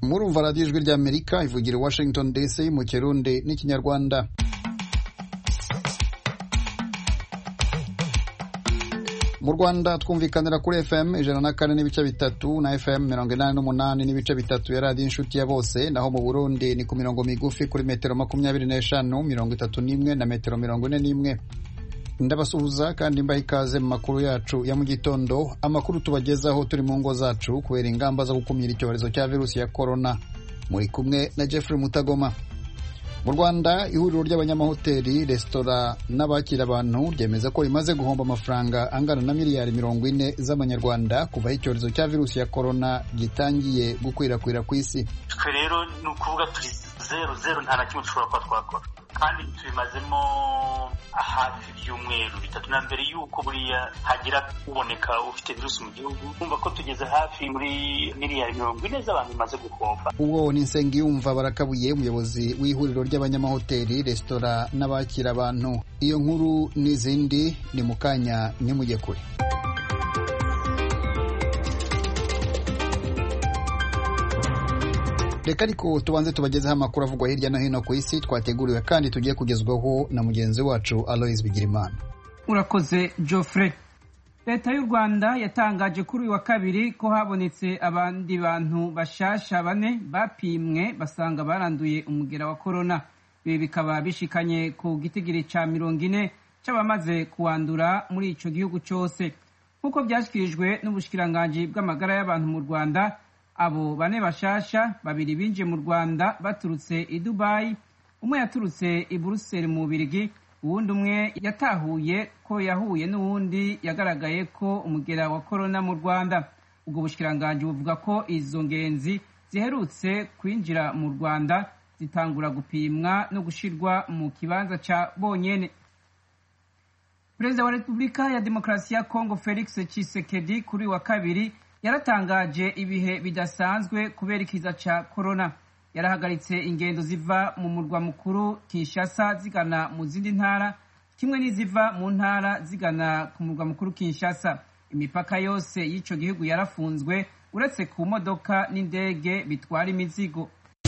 Murumva radiyo ijwi ry'Amerika ivugira i Washington DC mu Kirundi n'Ikinyarwanda. Mu Rwanda twumvikanira kuri FM 104.3 na FM 88.3 ya radiyo inshuti ya bose, naho mu Burundi ni ku mirongo migufi kuri metero 25, 31 na metero 41. Ndabasuhuza kandi mbaha ikaze mu makuru yacu ya mu gitondo, amakuru tubagezaho turi mu ngo zacu kubera ingamba zo gukumira icyorezo cya virusi ya corona. Muri kumwe na Jeffrey Mutagoma. Mu Rwanda ihuriro ry'abanyamahoteli, resitora n'abakira abantu ryemeza ko rimaze guhomba amafaranga angana na miliyari 40 z'amanyarwanda kuva icyorezo cya virusi ya corona gitangiye gukwirakwira ku isi. Twe rero ni ukuvuga turi zero nta na kimwe dushobora kuba twakora, kandi tubimazemo hafi ibyumweru bitatu na mbere yuko buriya hagira uboneka ufite virusi mu gihugu. Kumva ko tugeze hafi muri miliyari 40 z'abantu bimaze guhomba. Uwo ni Nsengiyumva Barakabuye, umuyobozi w'ihuriro ry'abanyamahoteli, resitora n'abakira abantu. Iyo nkuru n'izindi ni mu kanya nimujye kure. Reka ariko tubanze tubagezeho amakuru avugwa hirya no hino ku isi twateguriwe kandi tugiye kugezwaho na mugenzi wacu Aloys Bigirimana. Urakoze Geoffrey. Leta y'u Rwanda yatangaje kuri uyu wa kabiri ko habonetse abandi bantu bashasha 4 bapimwe basanga baranduye umugera wa corona. Ibi bikaba bishikanye ku gitigiri ca 40 c'abamaze kuwandura muri ico gihugu cyose. Nkuko byashyikirijwe n'ubushikiranganje bw'amagara y'abantu mu Rwanda, abo 4 bashasha, 2 binjiye mu Rwanda baturutse i Dubai, umwe yaturutse i Brussels mu Bubiligi, uwundi umwe yatahuye ko yahuye n'uwundi yagaragaye ko umugera wa corona mu Rwanda. Ubwo bushikiranganje buvuga ko izo ngenzi ziherutse kwinjira mu Rwanda zitangura gupimwa no gushirwa mu kibanza ca bonyene. Perezida wa Repubulika ya Demokarasi ya Kongo Felix Tshisekedi kuri wa kabiri yaratangaje ibihe bidasanzwe kubera ikiza ca corona. Yarahagaritse ingendo ziva mu murwa mukuru Kinshasa zigana mu zindi ntara, kimwe n'iziva mu ntara zigana ku murwa mukuru Kinshasa. Imipaka yose y'ico gihugu yarafunzwe uretse ku modoka n'indege bitwara imizigo.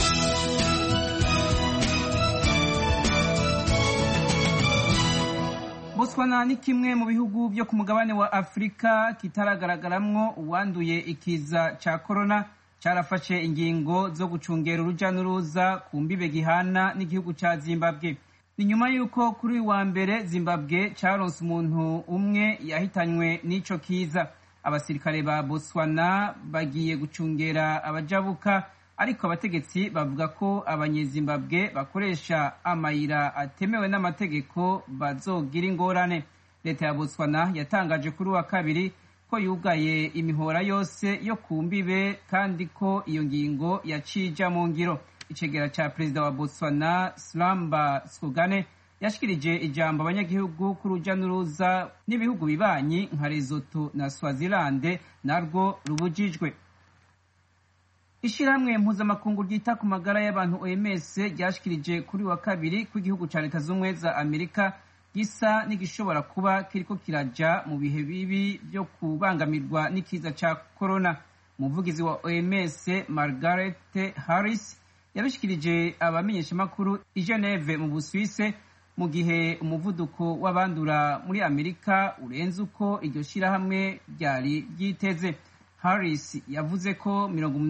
Botswana ni kimwe mu bihugu byo ku mugabane wa Afrika kitaragaragaramwo uwanduye ikiza ca corona. Carafashe ingingo zo gucungera uruja n'uruza ku mbibe gihana n'igihugu ca Zimbabwe. Ni nyuma yuko kuri wa mbere Zimbabwe caronse umuntu umwe yahitanywe n'ico kiza. Abasirikare ba Botswana bagiye gucungera abajabuka, ariko abategetsi bavuga ko abanyezimbabwe bakoresha amayira atemewe n'amategeko bazogira ingorane. Leta ya Botswana yatangaje kuri wa kabiri ko yugaye imihora yose yo ku mbibe kandi ko iyo ngingo yacija mu ngiro. Icegera ca perezida wa Botswana Slamba Skogane yashikirije ijambo abanyagihugu ku ruja n'uruza n'ibihugu bibanyi nka Lesotho na Swaziland narwo rubujijwe. Ishirahamwe mpuzamakungu ryita ku magara y'abantu OMS ryashikirije kuri wa kabiri ko igihugu ca Leta z'Ubumwe za Amerika gisa n'igishobora kuba kiriko kiraja mu bihe bibi byo kubangamirwa n'ikiza ca corona. Umuvugizi wa OMS Margaret Harris yabishikirije abamenyeshamakuru i Geneve mu Busuwise mu gihe umuvuduko w'abandura muri Amerika urenze uko iryo shirahamwe ryari ryiteze. Harris yavuze ko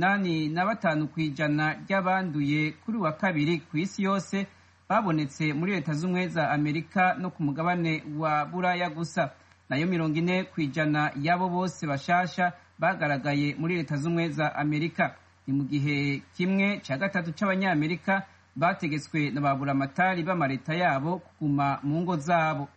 85% ry'abanduye kuri wa kabiri ku isi yose babonetse muri Leta z'Ubumwe za Amerika no ku mugabane wa Buraya gusa, nayo 40% yabo bose bashasha bagaragaye muri Leta z'Ubumwe za Amerika. Ni mu gihe kimwe ca gatatu c'abanyamerika bategetswe na baburamatari b'amareta yabo kuguma mu ngo zabo.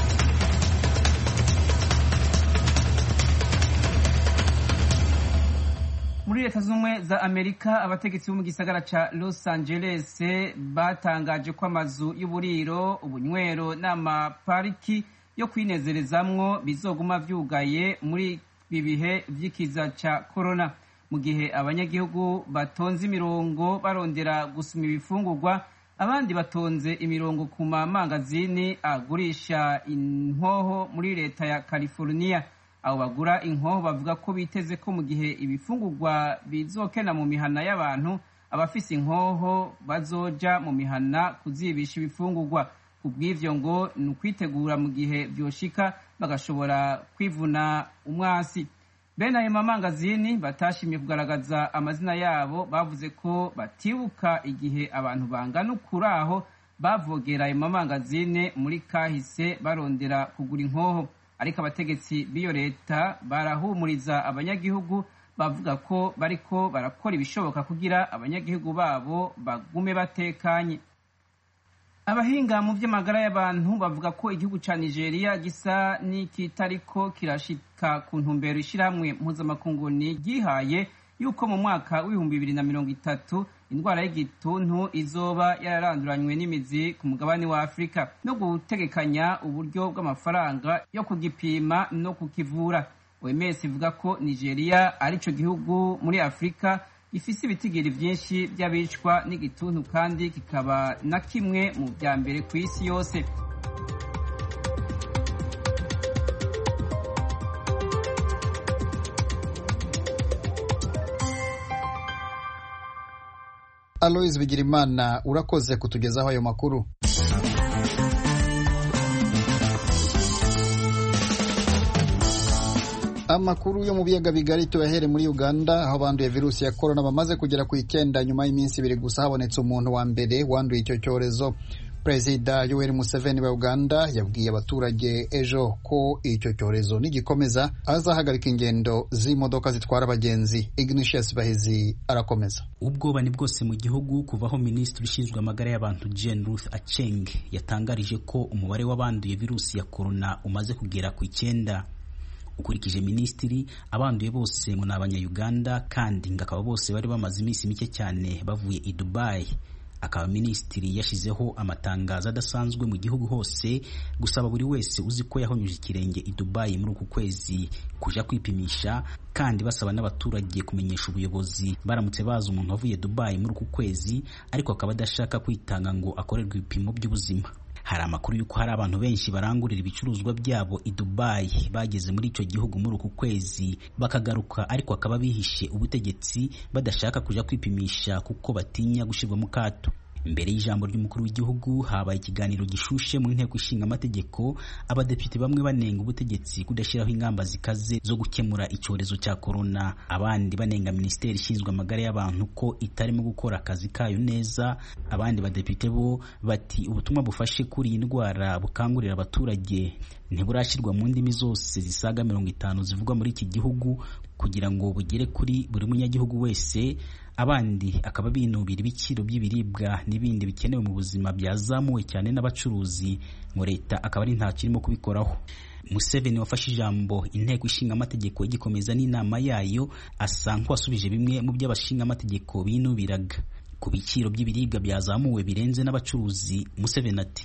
Muri Leta z'Ubumwe za Amerika, abategetsi bo mu gisagara ca Los Angeles batangaje ko amazu y'uburiro, ubunywero n'amapariki yo kwinezerezamwo bizoguma vyugaye muri bibihe vy'ikiza ca corona. Mu gihe abanyagihugu batonze imirongo barondera gusuma ibifungurwa, abandi batonze imirongo ku mamangazini agurisha inkoho muri leta ya California. abo bagura inkoho bavuga ko biteze ko mu gihe ibifungurwa bizokena mu mihana y'abantu abafise inkoho bazoja mu mihana kuzibisha ibifungurwa. Kubw'ivyo ngo ni ukwitegura mu gihe vyoshika bagashobora kwivuna umwasi. Bene ayo mamangazini batashimye kugaragaza amazina yabo bavuze ko batibuka igihe abantu bangana ukuri aho bavogera ayo mamangazine muri kahise barondera kugura inkoho, ariko abategetsi b'iyo leta barahumuriza abanyagihugu bavuga ko bariko barakora ibishoboka kugira abanyagihugu babo bagume batekanye. Abahinga mu vy'amagara y'abantu bavuga ko igihugu ca Nigeria gisa n'ikitariko kirashika ku ntumbero ishirahamwe mpuzamakungu gihaye yuko mu mwaka w'2030 indwara y'igituntu izoba yararanduranywe n'imizi ku mugabane wa Afrika no gutegekanya uburyo bw'amafaranga yo kugipima no kukivura. OMS ivuga ko Nigeria arico gihugu muri Afrika gifise ibitigiri vyinshi by'abicwa n'igituntu kandi kikaba na kimwe mu vya mbere ku isi yose. Aloys Bigirimana urakoze kutugezaho ayo makuru. Amakuru yo mu biyaga bigari tuyahere muri Uganda aho banduye virusi ya corona bamaze kugera ku 9 nyuma y'iminsi 2 gusa habonetse umuntu wa mbere wanduye icyo cyorezo. Perezida Yoweri Museveni wa Uganda yabwiye abaturage ejo ko icyo cyorezo nigikomeza azahagarika ingendo z'imodoka zitwara abagenzi. Ignatius Bahizi arakomeza. Ubwoba ni bwose mu gihugu kuvaho Minisitiri ushinzwe amagara y'abantu Jane Ruth Aceng yatangarije ko umubare w'abanduye virusi ya corona umaze kugera ku 9. Ukurikije minisitiri abanduye bose ngo n'abanya-Uganda kandi ngakaba bose bari bamaze iminsi mike cyane bavuye i Dubai. Akaba minisitiri yashizeho amatangazo adasanzwe mu gihugu hose gusaba buri wese uzi ko yahonyuje ikirenge i Dubai muri uku kwezi kuja kwipimisha, kandi basaba n'abaturage kumenyesha ubuyobozi baramutse baza umuntu wavuye Dubai muri uku kwezi ariko akaba adashaka kwitanga ngo akorerwe ibipimo by'ubuzima. Hari amakuru yuko hari abantu benshi barangurira ibicuruzwa byabo i Dubai bageze muri icyo gihugu muri uku kwezi bakagaruka ariko akaba bihishe ubutegetsi badashaka kuja kwipimisha kuko batinya gushirwa mu kato. Mbere y'ijambo ry'umukuru w'igihugu habaye ikiganiro gishushe mu nteko ishinga amategeko, abadepite bamwe banenga ubutegetsi kudashiraho ingamba zikaze zo gukemura icyorezo cya corona, abandi banenga minisiteri ishinzwe amagara y'abantu ko itarimo gukora akazi kayo neza. Abandi badepite bo bati ubutumwa bufashe kuri iyi ndwara bukangurira abaturage ntiburashyirwa mu ndimi zose zisaga 50 zivugwa muri iki gihugu kugira ngo bugere kuri buri munyagihugu wese. Abandi akaba binubira ibiciro by'ibiribwa n'ibindi bikenewe mu buzima byazamuwe cyane n'abacuruzi ngo leta akaba ari nta kirimo kubikoraho. Museveni wafashe ijambo inteko ishinga amategeko igikomeza n'inama yayo asa nk'uwasubije bimwe mu by'abashinga amategeko binubiraga ku biciro by'ibiribwa byazamuwe birenze n'abacuruzi. Museveni ati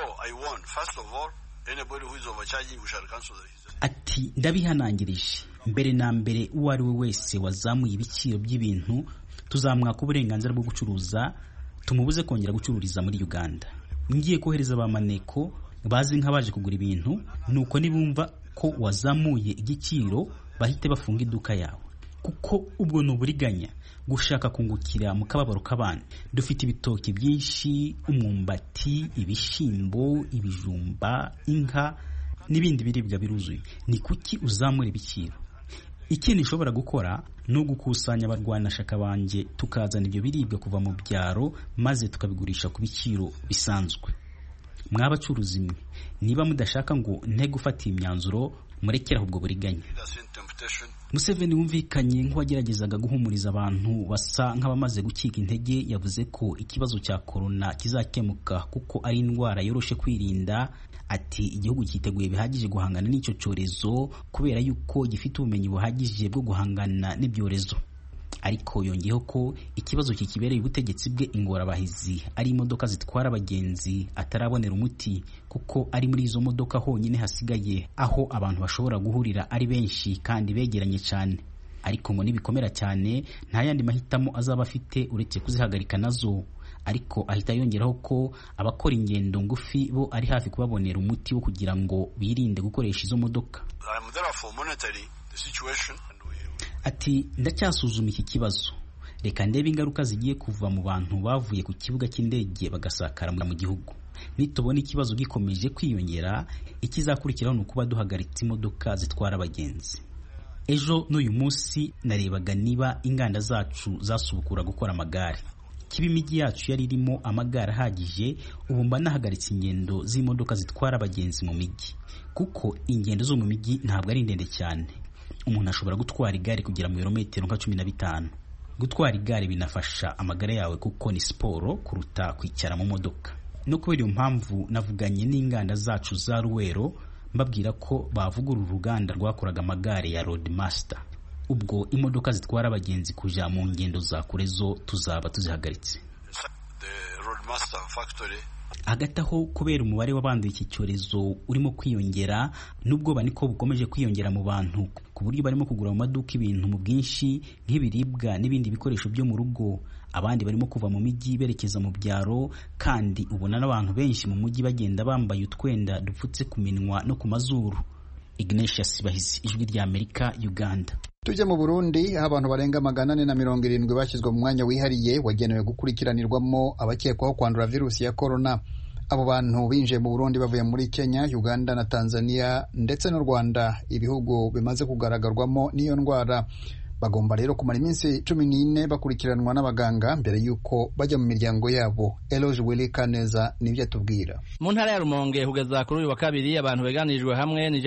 ati ndabihanangirije mbere na mbere uwo ari we wese wazamuye ibiciro by'ibintu tuzamwaka uburenganzira bwo gucuruza, tumubuze kongera gucururiza muri Uganda. Ngiye kohereza abamaneko bazi nk'abaje kugura ibintu, nuko nibumva ko wazamuye igiciro bahite bafunga iduka yawe, kuko ubwo n'uburiganya gushaka kungukira mu kababaro k'abandi. Dufite ibitoki byinshi, umwumbati, ibishimbo, ibijumba, inka n'ibindi biribwa biruzuye. Ni kuki uzamura ibiciro? Ikindi nshobora gukora ni ugukusanya abarwanashaka banje tukazana ibyo biribwa kuva mu byaro maze tukabigurisha ku biciro bisanzwe. Mwabacuruzi mwe, niba mudashaka ngo nte gufata imyanzuro murekera ubwo buriganya. Museveni wumvikanye nk'uwageragezaga guhumuriza abantu basa nk'abamaze gukika intege, yavuze ko ikibazo cya corona kizakemuka kuko ari indwara yoroshe kwirinda. Ati igihugu cyiteguye bihagije guhangana n'icyo cyorezo kubera yuko gifite ubumenyi buhagije bwo guhangana n'ibyorezo. Ariko yongeyeho ko ikibazo kikibereye ubutegetsi bwe ingorabahizi ari imodoka zitwara abagenzi atarabonera umuti, kuko ari muri izo modoka honyine hasigaye aho abantu bashobora guhurira ari benshi kandi begeranye cyane. Ariko ngo nibikomera cyane nta yandi mahitamo azaba afite uretse kuzihagarika nazo. ariko ahita yongeraho ko abakora ingendo ngufi bo ari hafi kubabonera umuti wo kugira ngo birinde gukoresha izo modoka. Ati ndacyasuzuma iki kibazo, reka ndebe ingaruka zigiye kuva mu bantu bavuye ku kibuga cy'indege bagasakara mu gihugu. Nitubona ikibazo gikomeje kwiyongera, ikizakurikiraho ni ukuba duhagaritse imodoka zitwara abagenzi. Ejo n'uyu munsi narebaga niba inganda zacu zasubukura gukora amagare. Kiba imijyi yacu yari irimo amagare ahagije, ubu mba nahagaritse ingendo z'imodoka zitwara abagenzi mu mijyi, kuko ingendo zo mu mijyi ntabwo ari ndende cyane. Umuntu ashobora gutwara igare kugera mu birometero nka 15. Gutwara igare binafasha amagara yawe kuko ni siporo kuruta kwicara mu modoka. No kubera iyo mpamvu navuganye n'inganda zacu za Ruwero mbabwira ko bavugurura uruganda rwakoraga amagare ya Roadmaster. Ubwo imodoka zitwara abagenzi kuja mu ngendo za kure zo tuzaba tuzihagaritse. Hagati aho, kubera umubare w'abanduye iki cyorezo urimo kwiyongera, n'ubwoba niko bukomeje kwiyongera mu bantu ku buryo barimo kugura mu maduka ibintu mu bwinshi nk'ibiribwa n'ibindi bikoresho byo mu rugo. Abandi barimo kuva mu mijyi berekeza mu byaro, kandi ubona n'abantu benshi mu mujyi bagenda bambaye utwenda dupfutse ku minwa no ku mazuru. Ignatius Bahizi, Ijwi rya Amerika, Uganda. Tujye mu Burundi, aho abantu barenga 470 bashyizwe mu mwanya wihariye wagenewe gukurikiranirwamo abakekwaho kwandura virusi ya corona. Abo bantu binjiye mu Burundi bavuye muri Kenya, Uganda na Tanzania ndetse n'u Rwanda, ibihugu bimaze kugaragarwamo n'iyo ndwara. Bagomba rero kumara iminsi 14 bakurikiranwa n'abaganga mbere yuko bajya mu miryango yabo. Eloge Willy Kaneza nibyo atubwira. Mu ntara ya Rumonge hugeza kuri uyu wa kabiri abantu beganijwe hamwe ni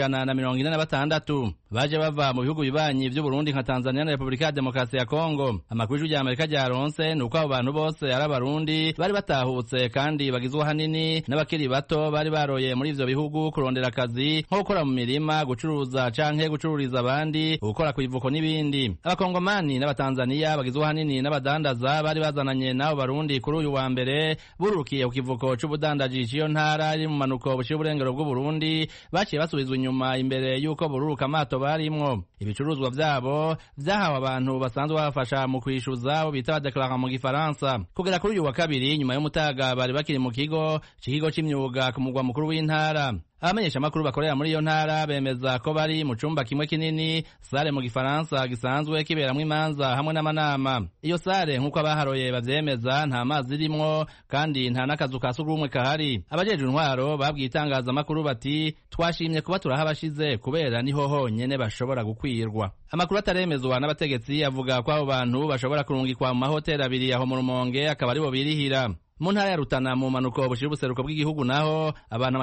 146 baje bava mu bihugu bibanyi by'u Burundi nka Tanzania na Republika ya Demokarasi ya Kongo. Amakuru ya Amerika ryaronse nuko abo bantu bose ari abarundi bari batahutse kandi bagizwe hanini n'abakiri bato bari baroye muri ivyo bihugu kurondera akazi nko gukora mu mirima, gucuruza canke gucururiza abandi, gukora ku ivuko n'ibindi. Abakongomani n'abatanzania bagizwe hanini n'abadandaza bari bazananye nabo barundi kuri uyu wa mbere burukiye ku kivuko c'ubudandaji c'iyo ntara iri mu manuko buciye uburengero bw'u Burundi, baciye basubizwa inyuma imbere yuko bururuka amato barimwo. Ibicuruzwa vyabo vyahawe abantu basanzwe bafasha mu kwishuza bita declarant mu gifaransa. Kugera kuri uyu wa kabiri nyuma y'umutaga bari bakiri mu kigo c'imyuga ku mugwa mukuru w'intara. Abamenyesha makuru bakorera muri iyo ntara bemeza ko bari mu cumba kimwe kinini, sale mu gifaransa gisanzwe kiberamwo imanza hamwe n'amanama. Iyo sale nk'uko abaharoye bavyemeza nta mazi irimwo kandi nta n'akazu ka sugumwe kahari. Abajejwe intwaro babwiye itangazamakuru bati twashimye kuba turahabashize kubera niho honyene bashobora gukwirwa. Amakuru ataremezwa n'abategetsi avuga ko abo bantu bashobora kurungikwa mu mahoteli abiri aho mu Rumonge akaba aribo birihira. Mu ntara ya Rutana mu manuko bushira ubuseruko bw'igihugu naho abantu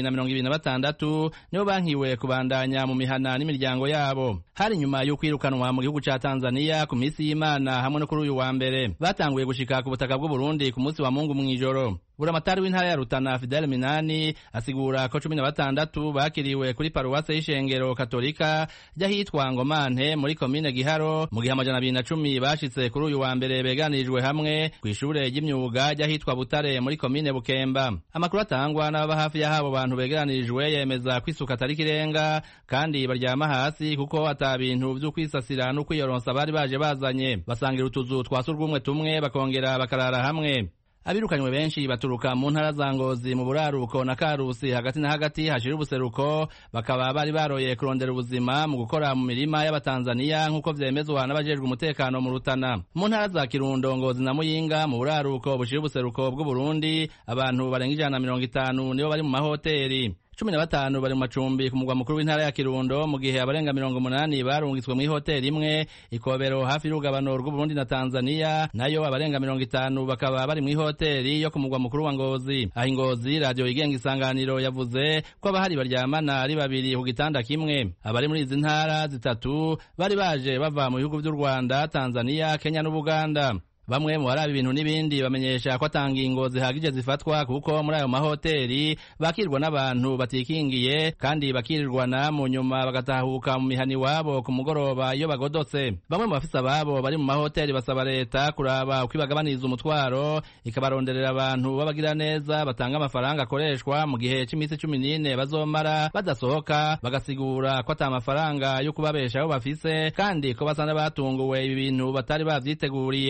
226 nibo bankiwe kubandanya mu mihana n'imiryango yabo. Hari nyuma yo kwirukanwa mu gihugu ca Tanzania ku minsi y'Imana hamwe no kuri uyu wa mbere. Batanguye gushika ku butaka bw'u Burundi ku munsi wa Mungu mw'ijoro. Buramatari w'intara ya Rutana Fidel Minani asigura ko 16 bakiriwe kuri paruwase y'ishengero Katolika ryahitwa Ngomante muri komine Giharo, mu gihe 210 bashitse kuri uyu wa mbere beganirijwe hamwe ku ishure ry'imyuga ryahitwa Butare muri komine Bukemba. Amakuru atangwa n'ababa hafi y'abo bantu beganirijwe yemeza kwisuka atari kirenga kandi baryama hasi kuko ata bintu vyo kwisasira no kwiyoronsa bari baje bazanye. Basangira utuzu twasurwumwe tumwe bakongera bakarara hamwe. Abirukanywe benshi baturuka mu ntara za Ngozi, mu buraruko na Karusi, hagati na hagati hashira ubuseruko, bakaba bari baroye kurondera ubuzima mu gukora mu mirima y'abatanzania nk'uko vyemezwa n'abajejwe umutekano mu Rutana. Mu ntara za Kirundo, Ngozi na Muyinga mu buraruko bushira ubuseruko bw'u Burundi, abantu barenga 150 nibo bari mu mahoteli. 15 bari mu macumbi ku mugwa mukuru w'intara ya Kirundo, mu gihe abarenga 80 barungitswe mu hoteli imwe Ikobero hafi y'urugabano rw'u Burundi na Tanzania, nayo abarenga 50 bakaba bari mu hoteli yo ku mugwa mukuru wa Ngozi. Aho Ngozi radio igenga Isanganiro yavuze ko abahari baryamana ari babiri ku gitanda kimwe. Abari muri izi ntara zitatu bari baje bava mu bihugu by'u Rwanda, Tanzania, Kenya n'Ubuganda. Bamwe mu barabi ibintu n'ibindi bamenyesha ko atanga ingo zihagije zifatwa kuko muri ayo mahoteli bakirwa n'abantu batikingiye kandi bakirirwana mu nyuma bagatahuka mu mihani wabo ku mugoroba iyo bagodotse. Bamwe mu bafisa babo bari mu mahoteli basaba leta kuraba uko ibagabaniza umutwaro ikabaronderera abantu babagira neza batanga amafaranga akoreshwa mu gihe cy'iminsi 14 bazomara badasohoka, bagasigura ko ata mafaranga yo kubabeshaho bafise kandi ko basana batunguwe ibi bintu batari bavyiteguriye. Mu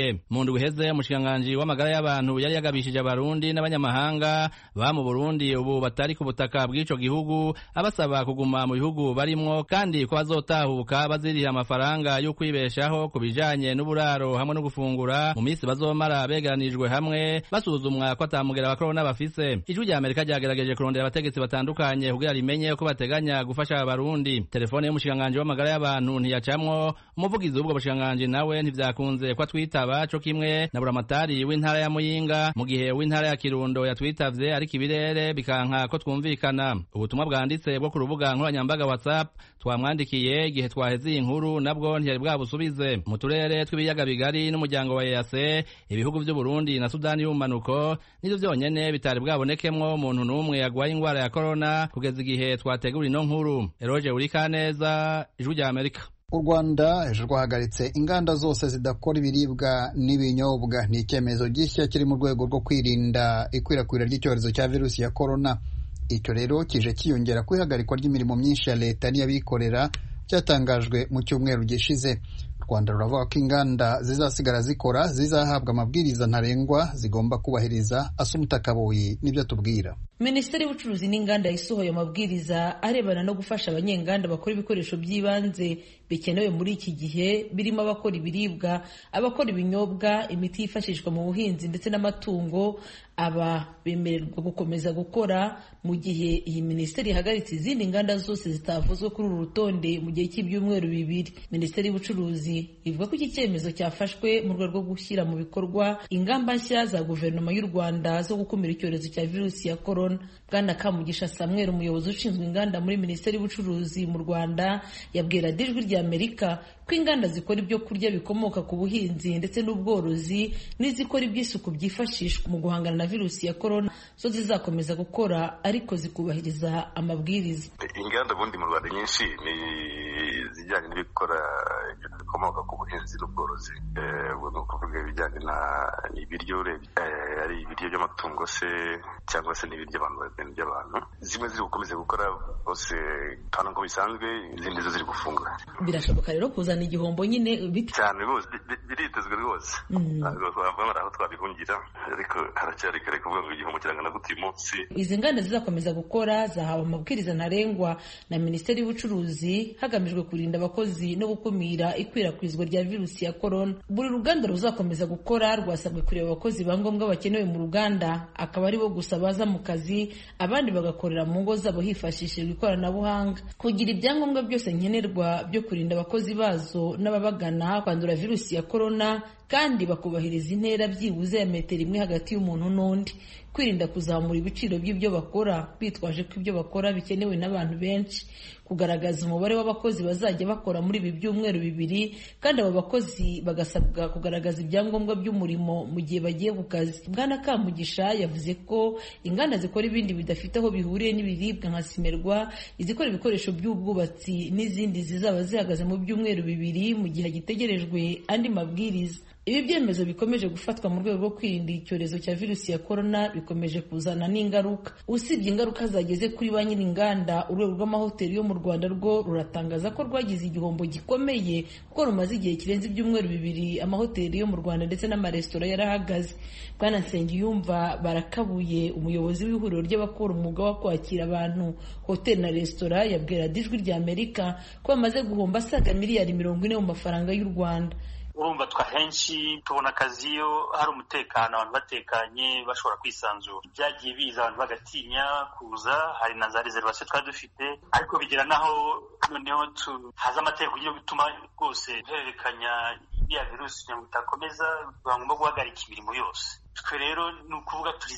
ndwi iheze umushikiranganji w'amagara y'abantu yari yagabishije abarundi n'abanyamahanga ba mu Burundi ubu batari ku butaka bw'ico gihugu abasaba kuguma mu bihugu barimwo kandi ko bazotahuka baziriha amafaranga yo kwibeshaho ku bijanye n'uburaro hamwe no gufungura mu minsi bazomara begeranijwe hamwe basuzumwa ko atamugera wa corona bafise. Ijwi rya Amerika ryagerageje kurondera abategetsi batandukanye kugira rimenye ko bateganya gufasha abarundi. Telefone y'umushikiranganji w'amagara y'abantu ntiyacamwo, umuvugizi w'ubwo bushikiranganji nawe ntivyakunze ko twitaba co kimwe na buramatari w'intara ya Muyinga, mu gihe w'intara ya Kirundo yatwitavye ariko ibirere bikanka ko twumvikana. Ubutumwa bwanditse bwo ku rubuga nkoranyambaga WhatsApp twamwandikiye igihe twaheze iyi nkuru nabwo ntiyari bwabusubize. Mu turere tw'ibiyaga bigari n'umuryango wa EAC, ibihugu vy'u Burundi na Sudani y'ubumanuko nivyo vyonyene bitari bwabonekemwo umuntu n'umwe yagwaye ingwara ya corona kugeza igihe twategura ino nkuru. Eroje Urikaneza, Ijwi rya Amerika. U Rwanda ejo rwahagaritse inganda zose zidakora ibiribwa n'ibinyobwa. Ni icyemezo gishya kiri mu rwego rwo kwirinda ikwirakwira ry'icyorezo cya virusi ya corona. Icyo rero kije kiyongera ku ihagarikwa ry'imirimo myinshi ya leta n'iy'abikorera cyatangajwe mu cyumweru gishize. U Rwanda ruravuga ko inganda zizasigara zikora zizahabwa amabwiriza ntarengwa zigomba kubahiriza. Asumta Kaboyi nibyo atubwira. Minisiteri y'Ubucuruzi n'Inganda yasohoye amabwiriza arebana no gufasha abanyenganda bakora ibikoresho by'ibanze bikenewe muri iki gihe, birimo abakora ibiribwa, abakora ibinyobwa, imiti yifashishwa mu buhinzi ndetse n'amatungo. Aba bemererwa gukomeza gukora mu gihe iyi minisiteri ihagaritse izindi nganda zose zitavuzwe kuri uru rutonde mu gihe cy'ibyumweru 2. Minisiteri y'Ubucuruzi ivuga ko iki cyemezo cyafashwe mu rwego rwo gushyira mu bikorwa ingamba nshya za guverinoma y'u Rwanda zo gukumira icyorezo cya virusi ya corona. Bwana Kamugisha Samuel, umuyobozi ushinzwe inganda muri Minisiteri y'Ubucuruzi mu Rwanda, yabwira Ijwi rya Amerika ko inganda zikora ibyo kurya bikomoka ku buhinzi ndetse n'ubworozi n'izikora iby'isuku byifashishwa mu guhangana na virusi ya corona zo zizakomeza gukora ariko zikubahiriza amabwiriza. Inganda bundi mu Rwanda nyinshi ni zijyanye n'ibikora bikomoka ku buhinzi n'ubworozi, ubwo ni ukuvuga ibijyanye n'ibiryo ari ibiryo by'amatungo se cyangwa se n'ibiryo by'abantu. Zimwe ziri gukomeza gukora bose kandi ngo bisanzwe, izindi zo ziri gufungura. Birashoboka rero kuzana igihombo nyine cyane rwose, biritezwe rwose. Twabona aho twabihungira ariko haracyari kare kuvuga ngo igihombo kirangana gute uyu munsi. Izi nganda zizakomeza gukora zahawe amabwiriza ntarengwa na Minisiteri y'Ubucuruzi hagamijwe kurinda abakozi no gukumira ikwirakwizwa rya virusi ya corona. Buri ruganda ruzakomeza gukora rwasabwe kureba abakozi ba ngombwa bakenewe mu ruganda, akaba ari bo gusa baza mu kazi, abandi bagakorera mu ngo zabo hifashishijwe ikoranabuhanga. Kugira ibyangombwa byose nkenerwa byo kurinda abakozi bazo n'ababagana kwandura virusi ya corona, kandi bakubahiriza intera byibuze ya metero 1 hagati y'umuntu n'undi. Kwirinda kuzamura ibiciro by'ibyo bakora bitwaje ko ibyo bakora bikenewe n'abantu benshi. Kugaragaza umubare w'abakozi bazajya bakora muri ibi byumweru 2, kandi abo bakozi bagasabwa kugaragaza ibyangombwa by'umurimo mu gihe bagiye ku kazi. Bwana Kamugisha yavuze ko inganda zikora ibindi bidafite aho bihuriye n'ibiribwa nka Simerwa, izikora ibikoresho by'ubwubatsi n'izindi zizaba zihagaze mu byumweru 2 mu gihe gitegerejwe andi mabwiriza. Ibi byemezo bikomeje gufatwa mu rwego rwo kwirinda icyorezo cya virusi ya corona bikomeje kuzana n'ingaruka. Usibye ingaruka zageze kuri ba nyir'inganda, urwego rw'amahoteli yo mu Rwanda rwo ruratangaza ko rwagize igihombo gikomeye kuko rumaze igihe kirenze ibyumweru 2 amahoteli yo mu Rwanda ndetse n'amaresitora yarahagaze. Bwana Nsengiyumva Barakabuye, umuyobozi w'ihuriro ry'abakora umwuga wo kwakira abantu hoteli na resitora, yabwira Ijwi rya Amerika ko bamaze guhomba asaga miliyari 40 mu mafaranga y'u Rwanda. Urumva henshi tubona akazi iyo hari umutekano, abantu batekanye bashobora kwisanzura. Byagiye biza abantu bagatinya kuza, hari na za reservation twari dufite, ariko bigera naho noneho haza amategeko yo gutuma rwose hererekanya ya virusi kugira ngo itakomeza, bagomba guhagarika imirimo yose. Twe rero ni ukuvuga turi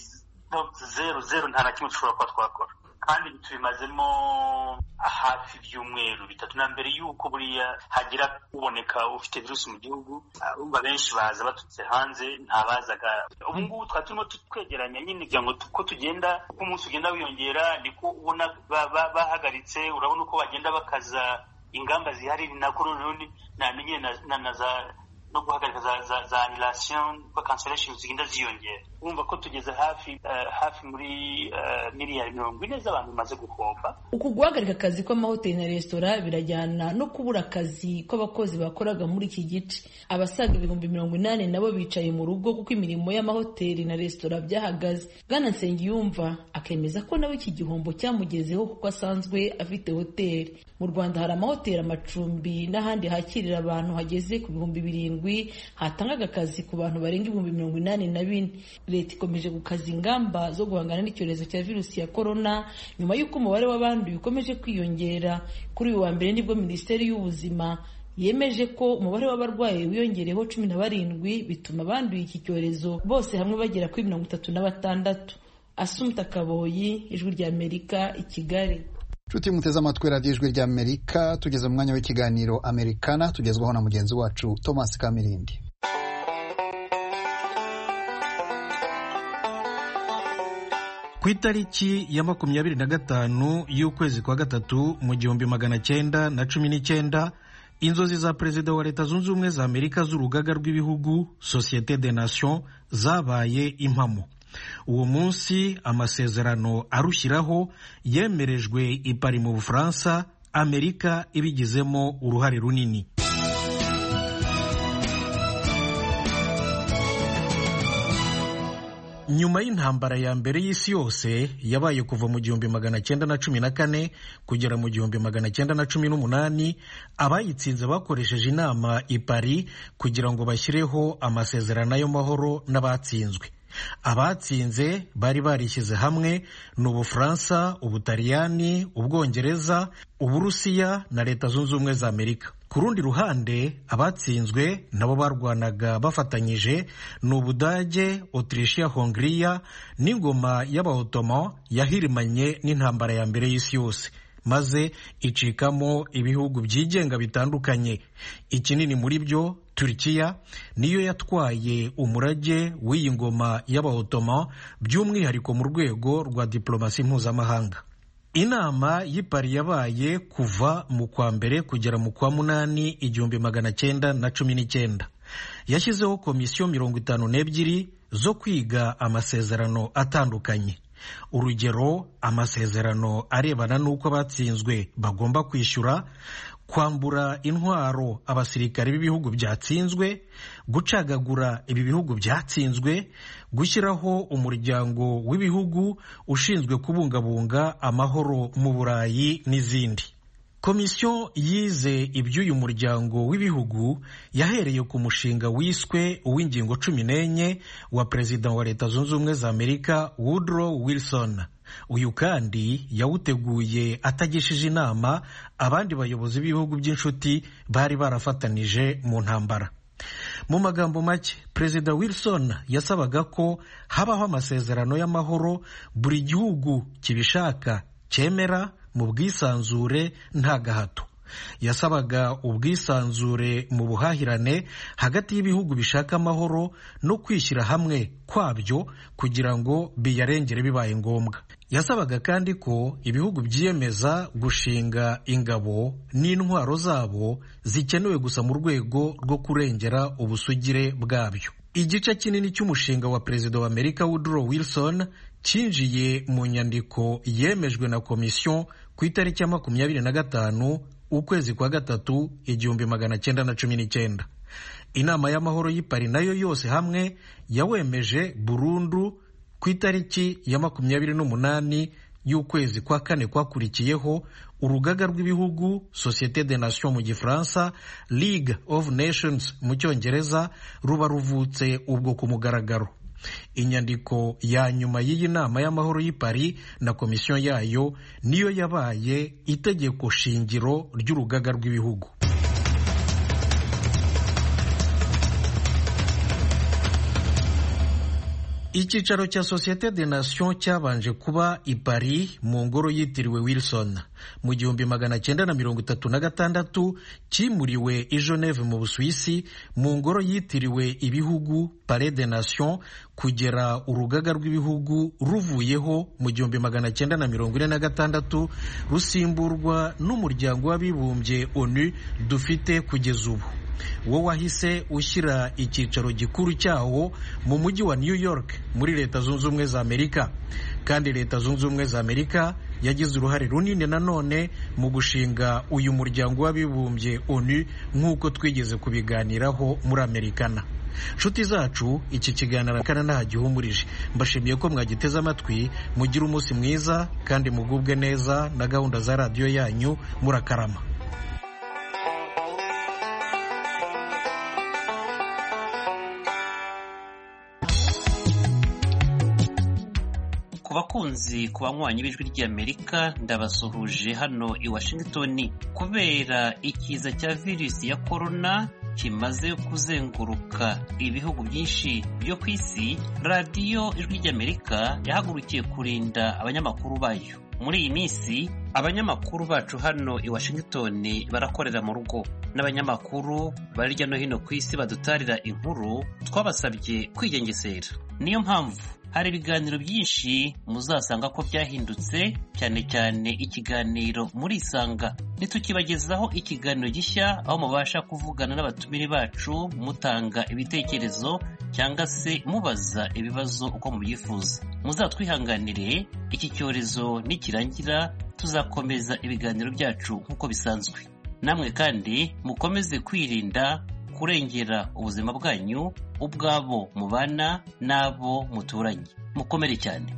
0 nta na kimwe dushobora kuba twakora, kandi tubimazemo hafi ibyumweru 3 na mbere yuko buriya hagira uboneka ufite virusi mu gihugu. Urumva benshi baza baturutse hanze, ntabazaga. Ubu ngubu twari turimo twegeranya nyine kugira ngo uko tugenda, uko umunsi ugenda wiyongera niko ubona bahagaritse. Urabona uko bagenda bakaza ingamba zihari, nako noneho no guhagarika za annulation kwa cancellation zigenda ziyongera. Urumva ko tugeze hafi muri miliyari 40 z'abantu bamaze guhomba. Uku guhagarika akazi kw'amahoteli na resitora birajyana no kubura akazi kw'abakozi bakoraga muri iki gice. Abasaga 80,000 nabo bicaye mu rugo kuko imirimo y'amahoteli na resitora byahagaze. Bwana Nsengiyumva akemeza ko nawe iki gihombo cyamugezeho kuko asanzwe afite hoteli. Mu Rwanda hari amahoteli, amacumbi n'ahandi hakirira abantu hageze ku 7,000 hatangaga akazi ku bantu barenga 84,000. Leta ikomeje gukaza ingamba zo guhangana n'icyorezo cya virusi ya corona nyuma y'uko umubare w'abanduye ukomeje kwiyongera. Kuri uyu wa mbere nibwo Minisiteri y'Ubuzima yemeje ko umubare w'abarwayi wiyongereho 17, bituma abanduye iki cyorezo bose hamwe bagera kuri 36. Assumpta Kaboyi, Ijwi ry'Amerika, i Kigali. Nshuti muteze amatwi radiyo Ijwi ry'Amerika, tugeze mu mwanya w'ikiganiro Americana tugezwaho na mugenzi wacu Thomas Kamirindi. Ku itariki ya 25 y'ukwezi kwa gatatu mu 1919 inzozi za Perezida wa Leta Zunze Ubumwe za Amerika z'urugaga rw'ibihugu Société des Nations zabaye impamo. Uwo munsi amasezerano arushyiraho yemerejwe i Paris mu Bufaransa, Amerika ibigizemo uruhare runini. Nyuma y'intambara ya mbere y'isi yose yabaye kuva mu 1914 kugera mu 1918, abayitsinze bakoresheje inama i Paris kugira ngo bashyireho amasezerano y'amahoro n'abatsinzwe. Abatsinze bari barishyize hamwe n'Ubufaransa, Ubutaliyani, Ubwongereza, Uburusiya na Leta Zunze Ubumwe za Amerika. Ku rundi ruhande abatsinzwe nabo barwanaga bafatanyije n'Ubudage, Autriche, Hongria n'ingoma y'Abaottoman yahirimanye n'intambara ya mbere y'isi yose, maze icikamo ibihugu byigenga bitandukanye. Ikinini muri byo, Turkiya, niyo yatwaye umurage w'iyi ngoma y'Abaottoman, by'umwihariko mu rwego rwa diplomasi mpuzamahanga. Inama y'i Paris yabaye kuva mu kwa mbere kugera mu kwa munani 1919. Yashyizeho komisiyo 52 zo kwiga amasezerano atandukanye. Urugero, amasezerano arebana n'uko abatsinzwe bagomba kwishyura, kwambura intwaro abasirikare b'ibihugu byatsinzwe, gucagagura ibi bihugu byatsinzwe, gushyiraho umuryango w'ibihugu ushinzwe kubungabunga amahoro mu Burayi n'izindi. Komisiyo yize iby'uyu muryango w'ibihugu yahereye ku mushinga wiswe uw'ingingo 14 wa Perezida wa Leta Zunze Ubumwe za Amerika Woodrow Wilson. Uyu kandi yawuteguye atagishije inama abandi bayobozi b'ibihugu by'inshuti bari barafatanije mu ntambara. Mu magambo make, Perezida Wilson yasabaga ko habaho amasezerano y'amahoro buri gihugu kibishaka cyemera mu bwisanzure nta gahato. Yasabaga ubwisanzure mu buhahirane hagati y'ibihugu bishaka amahoro no kwishyira hamwe kwabyo kugira ngo biyarengere bibaye ngombwa. Yasabaga kandi ko ibihugu byiyemeza gushinga ingabo n'intwaro zabo zikenewe gusa mu rwego rwo kurengera ubusugire bwabyo. Igice kinini cy'umushinga wa Perezida wa Amerika Woodrow Wilson cyinjiye mu nyandiko yemejwe na komisiyo ku itariki ya 25 ukwezi kwa gatatu 1919. Inama y'amahoro y'i Paris nayo yose hamwe yawemeje burundu ku itariki ya 28 y'ukwezi kwa kane kwakurikiyeho. Urugaga rw'ibihugu Société des Nations mu Gifaransa, League of Nations mu Cyongereza, ruba ruvutse ubwo ku mugaragaro. Inyandiko ya nyuma y'iyi nama y'amahoro y'i Paris na komisiyo yayo niyo yabaye itegeko shingiro ry'urugaga rw'ibihugu. Icyicaro cya Société des Nations cyabanje kuba i Paris mu ngoro yitiriwe Wilson. Mu 1936 cyimuriwe i Genève mu Busuwisi mu ngoro yitiriwe ibihugu Palais des Nations kugera urugaga rw'ibihugu ruvuyeho mu 1946 rusimburwa n'umuryango w'abibumbye ONU dufite kugeza ubu. wo wahise ushyira icyicaro gikuru cyawo mu mujyi wa New York muri Leta Zunze Ubumwe za Amerika. Kandi Leta Zunze Ubumwe za Amerika yagize uruhare runini nanone mu gushinga uyu muryango w'abibumbye ONU nk'uko twigeze kubiganiraho muri Amerikana. Nshuti zacu, iki kiganiro kana ntagihumurije. Mbashimiye ko mwagiteze amatwi. Mugire umunsi mwiza kandi mugubwe neza na gahunda za radio yanyu. Murakarama. Ku bakunzi ku banywanyi b'ijwi ry'Amerika ndabasuhuje hano i Washington. Kubera ikiza cya virusi ya corona kimaze kuzenguruka ibihugu byinshi byo ku isi, radiyo ijwi ry'Amerika yahagurukiye kurinda abanyamakuru bayo. Muri iyi minsi abanyamakuru bacu hano i Washington barakorera mu rugo, n'abanyamakuru bari hirya no hino ku isi badutarira inkuru twabasabye kwigengesera. Niyo mpamvu hari ibiganiro byinshi muzasanga ko byahindutse, cyane cyane ikiganiro muri Isanga. Nitukibagezaho ikiganiro gishya aho mubasha kuvugana n'abatumire bacu, mutanga ibitekerezo cyangwa se mubaza ibibazo uko mubyifuza. Muzatwihanganire, iki cyorezo nikirangira tuzakomeza ibiganiro byacu nk'uko bisanzwe. Namwe kandi mukomeze kwirinda, kurengera ubuzima bwanyu, ubwabo mubana n'abo muturanye. Mukomere cyane.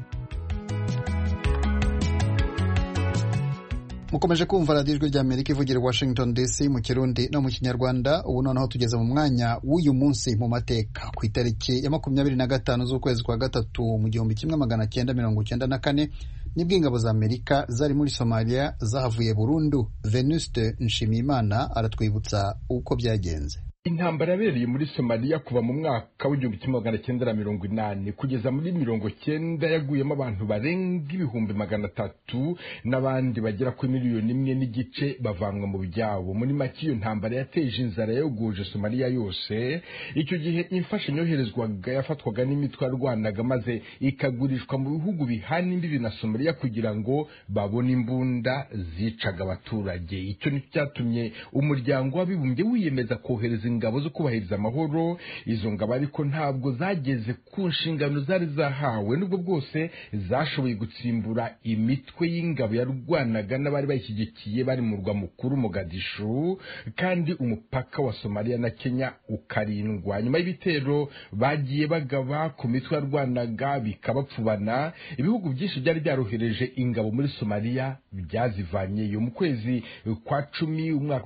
Mukomeje kumva radiyo ijwi ry'Amerika ivugira i Washington DC mu Kirundi no mu Kinyarwanda. Ubu noneho tugeze mu mwanya w'uyu munsi mu mateka. Ku itariki ya 25 z'ukwezi kwa gatatu mu 1994 nibwo ingabo za Amerika zari muri Somalia zahavuye burundu. Venuste Nshimiyimana aratwibutsa uko byagenze. Intambara yabereye muri Somalia kuva mu mwaka w'1980 kugeza muri 1990 yaguyemo abantu barenga 300,000 n'abandi bagera ku 1,1 n'igice bavanwa mu byabo. Muri make iyo ntambara yateje inzara yoguje Somalia yose. Icyo gihe imfashanyo yoherezwaga yafatwaga n'imitwe yarwanaga maze ikagurishwa mu bihugu bihana imbibi na Somalia kugira ngo babone imbunda zicaga abaturage. Icyo nicyo cyatumye umuryango w'abibumbye wiyemeza kohereza ingabo zo kubahiriza amahoro. Izo ngabo ariko ntabwo zageze ku nshingano zari zahawe, nubwo bwose zashoboye gutsimbura imitwe y'ingabo yarwanaga n'abari bayishyigikiye bari mu murwa mukuru Mogadishu, kandi umupaka wa Somalia na Kenya ukarindwa. Nyuma y'ibitero bagiye bagaba ku mitwe yarwanaga bikabapfubana, ibihugu byinshi byari byarohereje ingabo muri Somalia byazivanyeyo. Mu kwezi kwa 10 umwaka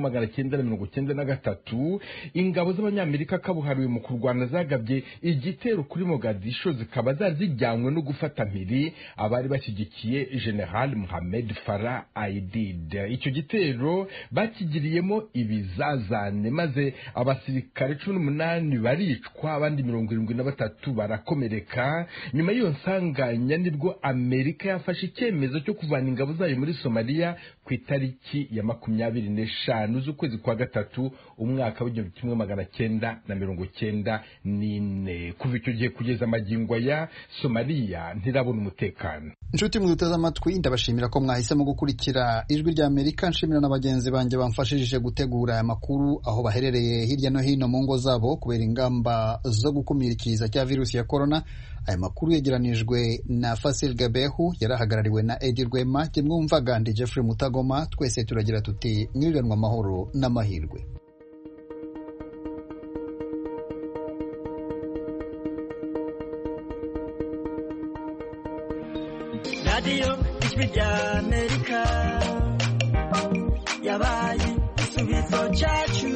w'1993 ingabo z'abanyamerika kabuhariwe mu kurwana zagabye igitero kuri Mogadishu, zikaba zijyanywe no gufata mpiri abari bashyigikiye General Mohamed Farah Aidid. Icyo gitero bakigiriyemo ibizazane maze abasirikare 18 baricwa, abandi 73 barakomereka. Nyuma y'iyo nsanganya nibwo Amerika yafashe icyemezo cyo kuvana ingabo zayo muri Somalia ku itariki ya 25 z'ukwezi kwa gatatu umwaka w'1994. Kuva icyo gihe kugeza magingo ya Somalia ntirabona umutekano. Inshuti muduteze amatwi, ndabashimira ko mwahisemo gukurikira ijwi ry'Amerika. Nshimira n'abagenzi banjye bamfashije gutegura aya makuru aho baherereye hirya no hino mu ngo zabo kubera ingamba zo gukumira ikiza cya virusi ya corona. Aya makuru yegeranijwe na Fasil Gabehu, yarahagarariwe na Edi Rwema. Kimwumvaga ndi Jeffrey Mutagoma. Twese turagira tuti mwiriranwa amahoro n'amahirwe. Radio ijwi ry'Amerika yabaye igisubizo cyacu.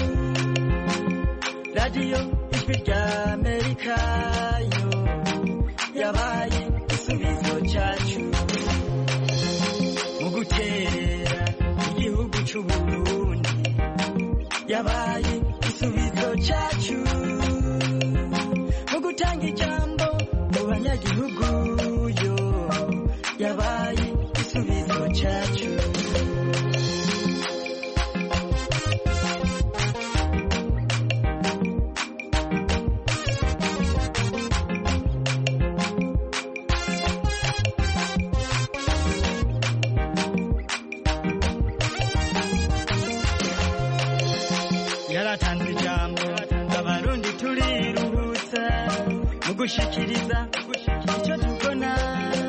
Radio ijwi ry'Amerika yo yabaye igisubizo cyacu. Mu guterera igihugu cy'u Burundi yabaye igisubizo cyacu. Mu gutanga ijambo mu banyagihugu yabaye igisubizo cyacu. gushikiriza icyo tubona